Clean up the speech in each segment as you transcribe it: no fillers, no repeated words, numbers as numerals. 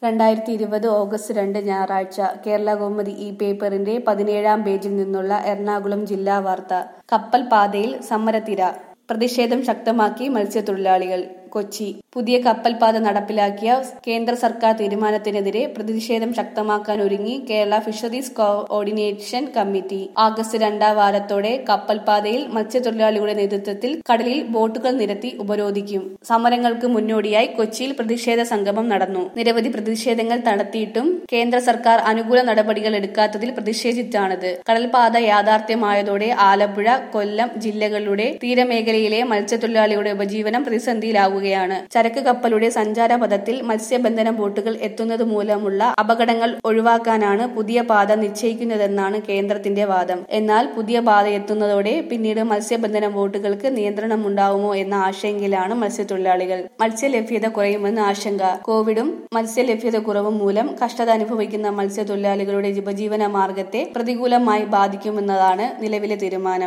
2020 August 2 ഞായറാഴ്ച കേരളകൗമുദി ഈ പേപ്പറിന്റെ 17-ാം പേജിൽ നിന്നുള്ള എറണാകുളം ജില്ലാ വാർത്ത. കപ്പൽ പാതയിൽ സമരത്തിര, പ്രതിഷേധം ശക്തമാക്കി മത്സ്യത്തൊഴിലാളികൾ. കൊച്ചി. പുതിയ കപ്പൽപാത നടപ്പിലാക്കിയ കേന്ദ്ര സർക്കാർ തീരുമാനത്തിനെതിരെ പ്രതിഷേധം ശക്തമാക്കാനൊരുങ്ങി Kerala fisheries coordination committee. August 2-ാം വാരത്തോടെ കപ്പൽപാതയിൽ മത്സ്യത്തൊഴിലാളികളുടെ നേതൃത്വത്തിൽ കടലിൽ ബോട്ടുകൾ നിരത്തി ഉപരോധിക്കും. സമരങ്ങൾക്ക് മുന്നോടിയായി കൊച്ചിയിൽ പ്രതിഷേധ സംഗമം നടന്നു. നിരവധി പ്രതിഷേധങ്ങൾ നടത്തിയിട്ടും കേന്ദ്ര സർക്കാർ അനുകൂല നടപടികൾ എടുക്കാത്തതിൽ പ്രതിഷേധിച്ചാണിത്. കടൽപാത യാഥാർത്ഥ്യമായതോടെ ആലപ്പുഴ, കൊല്ലം ജില്ലകളുടെ തീരമേഖലയിലെ മത്സ്യത്തൊഴിലാളികളുടെ ഉപജീവനം പ്രതിസന്ധിയിലാവുകയാണ്. ചരക്ക് കപ്പലുടെ സഞ്ചാരപഥത്തിൽ മത്സ്യബന്ധന ബോട്ടുകൾ എത്തുന്നത് മൂലമുള്ള അപകടങ്ങൾ ഒഴിവാക്കാനാണ് പുതിയ പാത നിശ്ചയിക്കുന്നതെന്നാണ് കേന്ദ്രത്തിന്റെ വാദം. എന്നാൽ പുതിയ പാത എത്തുന്നതോടെ പിന്നീട് മത്സ്യബന്ധന ബോട്ടുകൾക്ക് നിയന്ത്രണമുണ്ടാവുമോ എന്ന ആശങ്കയിലാണ് മത്സ്യത്തൊഴിലാളികൾ. മത്സ്യലഭ്യത കുറയുമെന്ന് ആശങ്ക. കോവിഡും മത്സ്യലഭ്യത കുറവും മൂലം കഷ്ടത അനുഭവിക്കുന്ന മത്സ്യത്തൊഴിലാളികളുടെ ഉപജീവന മാർഗത്തെ പ്രതികൂലമായി ബാധിക്കുമെന്നതാണ് നിലവിലെ തീരുമാനം.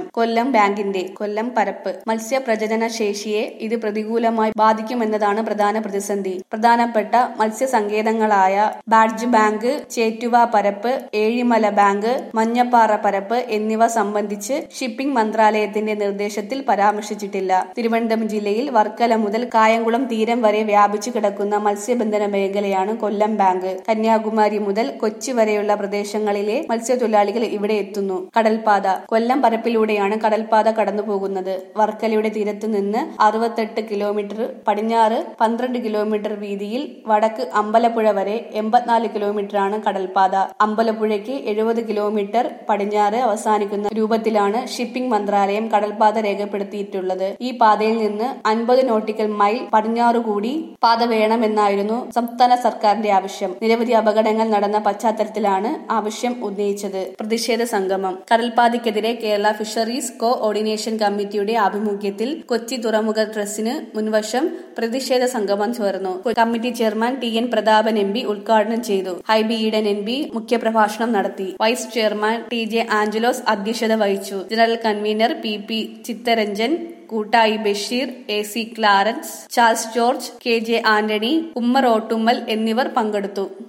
കൊല്ലം പരപ്പ് മത്സ്യപ്രജനന ശേഷിയെ ഇത് പ്രതികൂലമായി ബാധിക്കുമെന്നതാണ് പ്രധാന പ്രതിസന്ധി. പ്രധാനപ്പെട്ട മത്സ്യസങ്കേതങ്ങളായ ബാഡ്ജ് ബാങ്ക്, ചേറ്റുവ പരപ്പ്, ഏഴിമല ബാങ്ക്, മഞ്ഞപ്പാറ പരപ്പ് എന്നിവ സംബന്ധിച്ച് ഷിപ്പിംഗ് മന്ത്രാലയത്തിന്റെ നിർദ്ദേശത്തിൽ പരാമർശിച്ചിട്ടില്ല. തിരുവനന്തപുരം ജില്ലയിൽ വർക്കല മുതൽ കായംകുളം തീരം വരെ വ്യാപിച്ചു കിടക്കുന്ന മത്സ്യബന്ധന മേഖലയാണ് കൊല്ലം ബാങ്ക്. കന്യാകുമാരി മുതൽ കൊച്ചി വരെയുള്ള പ്രദേശങ്ങളിലെ മത്സ്യത്തൊഴിലാളികൾ ഇവിടെ എത്തുന്നു. കടൽപാത. കൊല്ലം പരപ്പിലൂടെയാണ് കടൽപാത കടന്നുപോകുന്നത്. വർക്കലയുടെ തീരത്തു നിന്ന് 68 കിലോമീറ്റർ, പടിഞ്ഞാറ് 12 കിലോമീറ്റർ വീതിയിൽ വടക്ക് അമ്പലപ്പുഴ വരെ 84 കിലോമീറ്ററാണ് കടൽപാത. അമ്പലപ്പുഴയ്ക്ക് 70 കിലോമീറ്റർ പടിഞ്ഞാറ് അവസാനിക്കുന്ന രൂപത്തിലാണ് ഷിപ്പിംഗ് മന്ത്രാലയം കടൽപാത രേഖപ്പെടുത്തിയിട്ടുള്ളത്. ഈ പാതയിൽ നിന്ന് 50 നോട്ടിക്കൽ മൈൽ പടിഞ്ഞാറു കൂടി പാത വേണമെന്നായിരുന്നു സംസ്ഥാന സർക്കാരിന്റെ ആവശ്യം. നിരവധി അപകടങ്ങൾ നടന്ന പശ്ചാത്തലത്തിലാണ് ആവശ്യം ഉന്നയിച്ചത്. പ്രതിഷേധ സംഗമം. കടൽപാതയ്ക്കെതിരെ കേരള ഫിഷറീസ് കോഓർഡിനേഷൻ കമ്മിറ്റിയുടെ ആഭിമുഖ്യത്തിൽ കൊച്ചി തുറമുഖ ട്രസ്റ്റിന് മുൻവശം പ്രതിഷേധ സംഗമം ചേർന്നു. Committee chairman TN Prathapan MP ഉദ്ഘാടനം ചെയ്തു. ഹൈബി ഈഡൻ MP മുഖ്യപ്രഭാഷണം നടത്തി. വൈസ് ചെയർമാൻ TJ ആഞ്ചലോസ് അധ്യക്ഷത വഹിച്ചു. General convener PP Chittaranjan, Koottayi Basheer, AC Clarence, Charles George, KJ Antony, Ummer Ottummal എന്നിവർ പങ്കെടുത്തു.